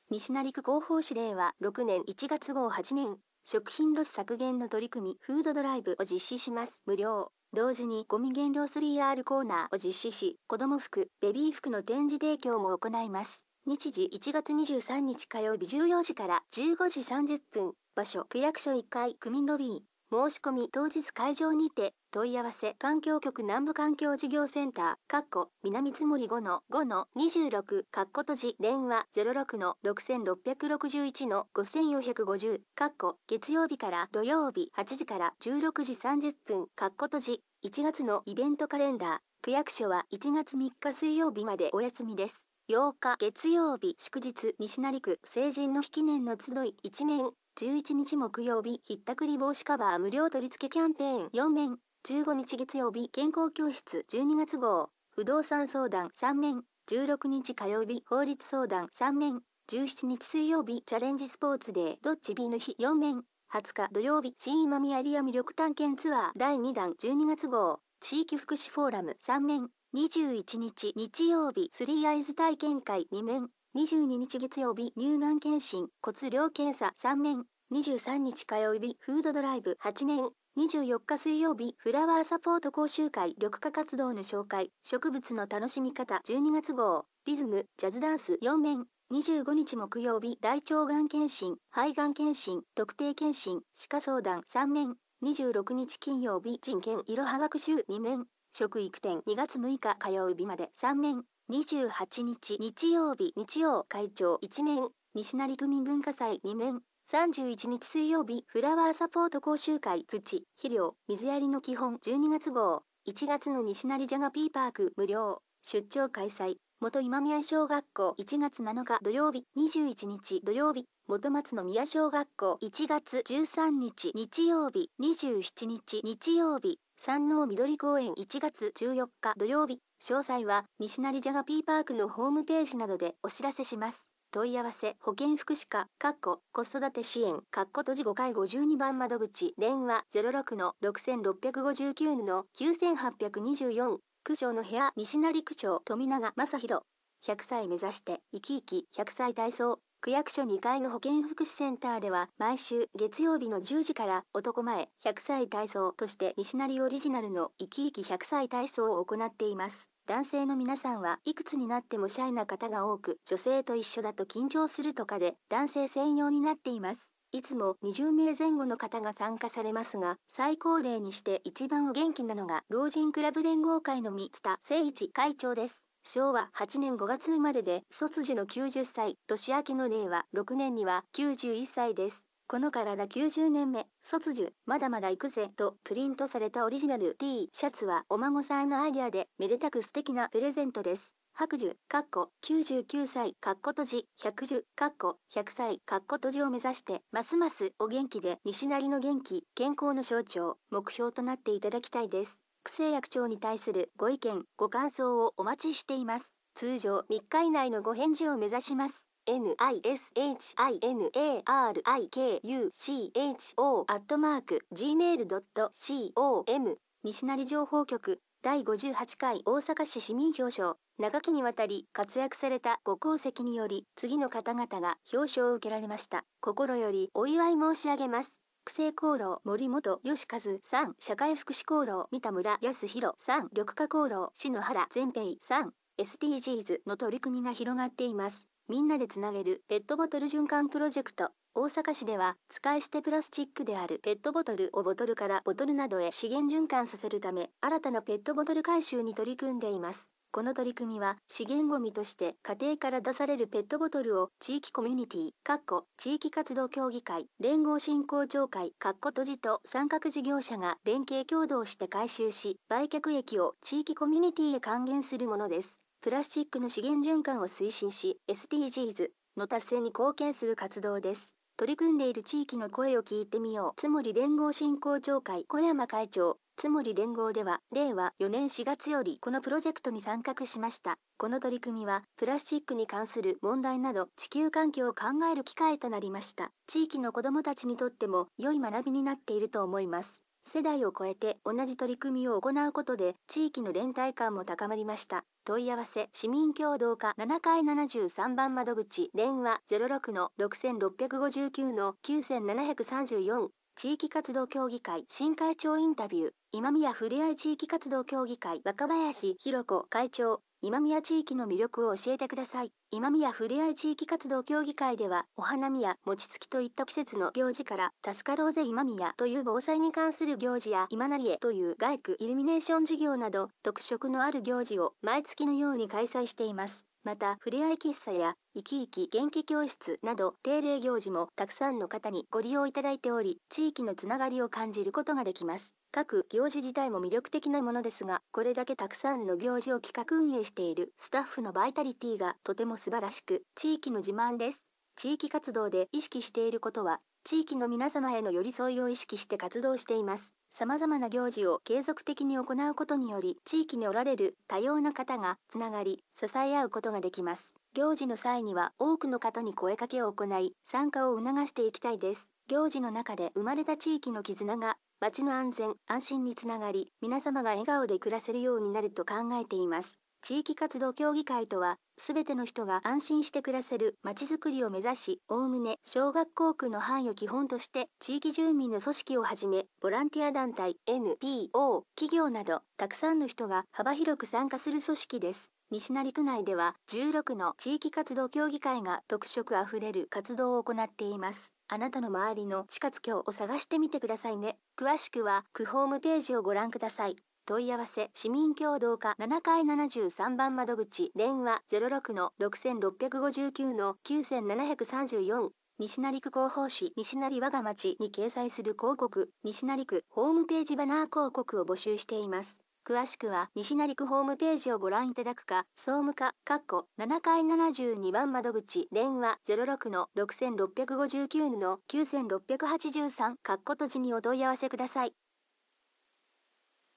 西成区広報指令は6年1月号8面、食品ロス削減の取り組みフードドライブを実施します。無料。同時にゴミ減量 3R コーナーを実施し、子供服、ベビー服の展示提供も行います。日時1月23日火曜日14時から15時30分。場所、区役所1階、区民ロビー。申し込み当日会場にて、問い合わせ、環境局南部環境事業センター、南つ森5-5-26、閉じ、電話06-6661-5450、月曜日から土曜日8時から16時30分、閉じ、1月のイベントカレンダー、区役所は1月3日水曜日までお休みです。8日月曜日祝日西成区成人の日記念の集い1面、11日木曜日ひったくり防止カバー無料取り付けキャンペーン4面、15日月曜日健康教室12月号不動産相談3面、16日火曜日法律相談3面、17日水曜日チャレンジスポーツデーどっち B の日4面、20日土曜日新今宮エリア魅力探検ツアー第2弾12月号地域福祉フォーラム3面、21日日曜日スリーアイズ体験会2面、22日月曜日乳がん検診骨量検査3面、23日火曜日フードドライブ8面、24日水曜日フラワーサポート講習会緑化活動の紹介植物の楽しみ方12月号リズムジャズダンス4面、25日木曜日大腸がん検診肺がん検診特定検診歯科相談3面、26日金曜日人権いろは学習2面、食育展2月6日火曜日まで3面、28日日曜日日曜会長1面、西成区民文化祭2面、31日水曜日フラワーサポート講習会土、肥料、水やりの基本12月号、1月の西成ジャガピーパーク無料、出張開催、元今宮小学校1月7日土曜日21日土曜日、元松の宮小学校1月13日日曜日27日日曜日、山王緑公園1月14日土曜日、詳細は西成ジャガピーパークのホームページなどでお知らせします。問い合わせ保健福祉課子育て支援閉じ5階52番窓口電話06-6659-9824、区長の部屋西成区長富永正弘。100歳目指して生き生き100歳体操。区役所2階の保健福祉センターでは毎週月曜日の10時から男前100歳体操として西成オリジナルの生き生き100歳体操を行っています。男性の皆さんはいくつになってもシャイな方が多く、女性と一緒だと緊張するとかで男性専用になっています。いつも20名前後の方が参加されますが、最高齢にして一番お元気なのが老人クラブ連合会の三田誠一会長です。昭和8年5月生まれで卒樹の90歳、年明けの令和6年には91歳です。この体90年目、卒樹、まだまだ行くぜとプリントされたオリジナル T シャツはお孫さんのアイデアでめでたく素敵なプレゼントです。白寿、99歳、閉じ、100寿、100歳、閉じを目指して、ますますお元気で西成の元気、健康の象徴、目標となっていただきたいです。区政役長に対するご意見、ご感想をお待ちしています。通常3日以内のご返事を目指します。nishinarikucho@gmail.com 西成情報局第58回大阪市市民表彰。長きにわたり活躍されたご功績により次の方々が表彰を受けられました。心よりお祝い申し上げます。区政功労森本義和さん、社会福祉功労三田村康弘さん、緑化功労篠原善平さん。 SDGs の取り組みが広がっています。みんなでつなげるペットボトル循環プロジェクト。大阪市では使い捨てプラスチックであるペットボトルをボトルからボトルなどへ資源循環させるため新たなペットボトル回収に取り組んでいます。この取り組みは資源ごみとして家庭から出されるペットボトルを地域コミュニティ地域活動協議会連合振興協会閉じと参画事業者が連携協働して回収し売却益を地域コミュニティへ還元するものです。プラスチックの資源循環を推進し SDGs の達成に貢献する活動です。取り組んでいる地域の声を聞いてみよう。津森連合振興協会小山会長。津森連合では令和4年4月よりこのプロジェクトに参画しました。この取り組みはプラスチックに関する問題など地球環境を考える機会となりました。地域の子どもたちにとっても良い学びになっていると思います。 世代を超えて同じ取り組みを行うことで地域の連帯感も高まりました。問い合わせ市民協働課7階73番窓口電話06-6659-9734地域活動協議会新会長インタビュー今宮ふれあい地域活動協議会若林弘子会長今宮地域の魅力を教えてください。今宮ふれあい地域活動協議会ではお花見や餅つきといった季節の行事から助かろうぜ今宮という防災に関する行事や今なりえという街区イルミネーション事業など特色のある行事を毎月のように開催しています。またふれあい喫茶や生き生き元気教室など定例行事もたくさんの方にご利用いただいており地域のつながりを感じることができます。各行事自体も魅力的なものですが、これだけたくさんの行事を企画運営しているスタッフのバイタリティがとても素晴らしく、地域の自慢です。地域活動で意識していることは、地域の皆様への寄り添いを意識して活動しています。様々な行事を継続的に行うことにより、地域におられる多様な方がつながり、支え合うことができます。行事の際には多くの方に声かけを行い、参加を促していきたいです。行事の中で生まれた地域の絆が町の安全・安心につながり、皆様が笑顔で暮らせるようになると考えています。地域活動協議会とは、すべての人が安心して暮らせる町づくりを目指し、おおむね小学校区の範囲を基本として、地域住民の組織をはじめ、ボランティア団体、NPO、企業など、たくさんの人が幅広く参加する組織です。西成区内では16の地域活動協議会が特色あふれる活動を行っています。あなたの周りの地活協を探してみてくださいね。詳しくは区ホームページをご覧ください。問い合わせ市民協働課7階73番窓口電話06-6659-9734西成区広報誌西成我が町に掲載する広告西成区ホームページバナー広告を募集しています。詳しくは西成区ホームページをご覧いただくか、総務課7階72番窓口電話06-6659-9683閉じにお問い合わせください。